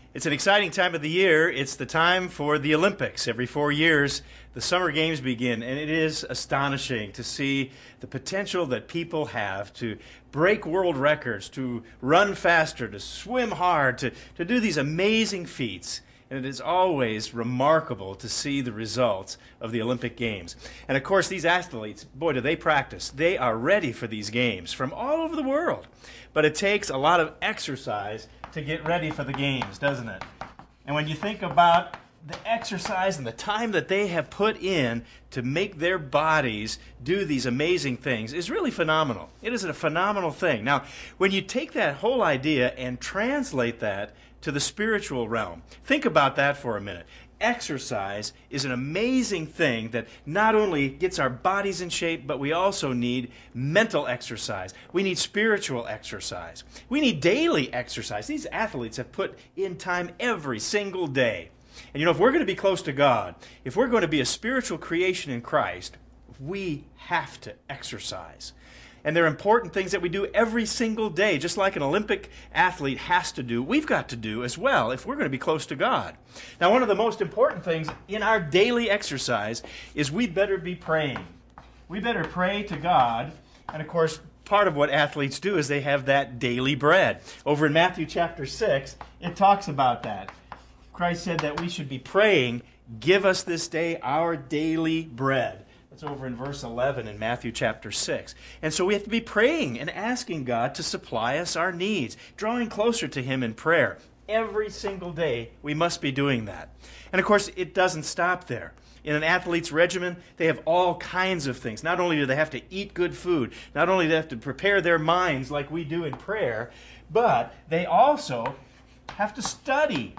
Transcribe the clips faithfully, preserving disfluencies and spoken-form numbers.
It's an exciting time of the year. It's the time for the Olympics. Every four years, the Summer Games begin, and it is astonishing to see the potential that people have to break world records, to run faster, to swim hard, to, to do these amazing feats. And it is always remarkable to see the results of the Olympic Games. And of course, these athletes, boy, do they practice. They are ready for these games from all over the world. But it takes a lot of exercise to get ready for the games, doesn't it? And when you think about the exercise and the time that they have put in to make their bodies do these amazing things is really phenomenal. It is a phenomenal thing. Now, when you take that whole idea and translate that to the spiritual realm, think about that for a minute. Exercise is an amazing thing that not only gets our bodies in shape, but we also need mental exercise. We need spiritual exercise. We need daily exercise. These athletes have put in time every single day. And you know, if we're going to be close to God, if we're going to be a spiritual creation in Christ, we have to exercise. And they're important things that we do every single day, just like an Olympic athlete has to do, we've got to do as well if we're going to be close to God. Now, one of the most important things in our daily exercise is we better be praying. We better pray to God. And of course, part of what athletes do is they have that daily bread. Over in Matthew chapter six, it talks about that. Christ said that we should be praying, "Give us this day our daily bread." That's over in verse eleven in Matthew chapter six. And so we have to be praying and asking God to supply us our needs, drawing closer to Him in prayer. Every single day we must be doing that. And of course, it doesn't stop there. In an athlete's regimen, they have all kinds of things. Not only do they have to eat good food, not only do they have to prepare their minds like we do in prayer, but they also have to study.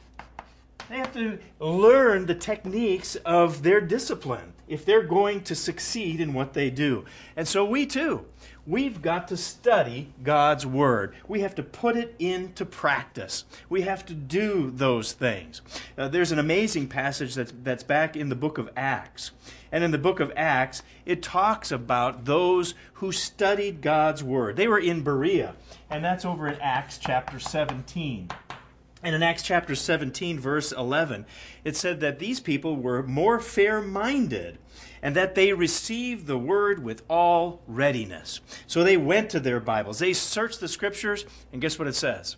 They have to learn the techniques of their discipline if they're going to succeed in what they do. And so we too, we've got to study God's Word. We have to put it into practice. We have to do those things. Uh, there's an amazing passage that's, that's back in the book of Acts. And in the book of Acts, it talks about those who studied God's Word. They were in Berea, and that's over in Acts chapter seventeen. And in Acts chapter seventeen, verse eleven, it said that these people were more fair-minded and that they received the word with all readiness. So they went to their Bibles. They searched the Scriptures, and guess what it says?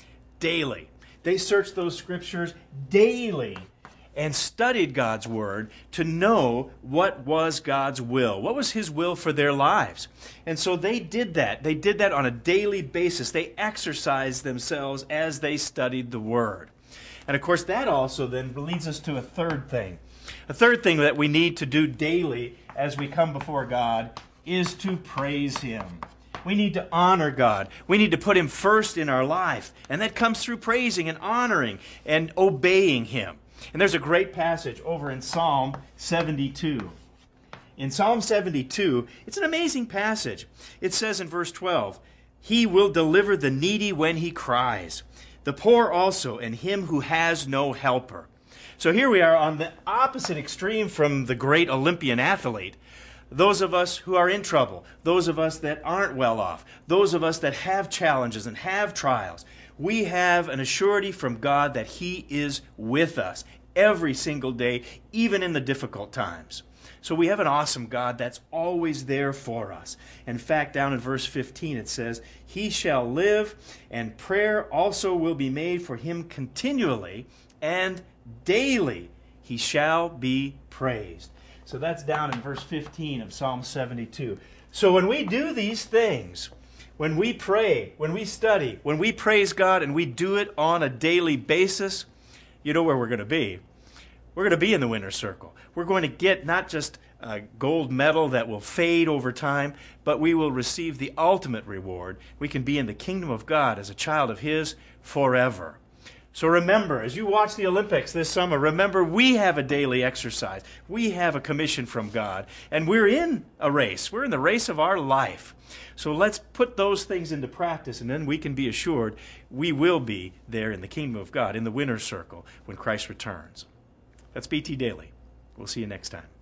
Daily. They searched those Scriptures daily and studied God's Word to know what was God's will. What was His will for their lives? And so they did that. They did that on a daily basis. They exercised themselves as they studied the Word. And of course, that also then leads us to a third thing. A third thing that we need to do daily as we come before God is to praise Him. We need to honor God. We need to put Him first in our life. And that comes through praising and honoring and obeying Him. And there's a great passage over in Psalm seventy-two. In Psalm seventy-two, it's an amazing passage. It says in verse twelve, "He will deliver the needy when he cries, the poor also, and him who has no helper." So here we are on the opposite extreme from the great Olympian athlete. Those of us who are in trouble, those of us that aren't well off, those of us that have challenges and have trials, we have an assurity from God that He is with us every single day, even in the difficult times. So we have an awesome God that's always there for us. In fact, down in verse fifteen it says, "He shall live, and prayer also will be made for him continually, and daily he shall be praised." So that's down in verse fifteen of Psalm seventy-two. So when we do these things, when we pray, when we study, when we praise God, and we do it on a daily basis, you know where we're going to be. We're going to be in the winner's circle. We're going to get not just a gold medal that will fade over time, but we will receive the ultimate reward. We can be in the kingdom of God as a child of His forever. So remember, as you watch the Olympics this summer, remember we have a daily exercise. We have a commission from God, and we're in a race. We're in the race of our life. So let's put those things into practice, and then we can be assured we will be there in the kingdom of God, in the winner's circle, when Christ returns. That's B T Daily. We'll see you next time.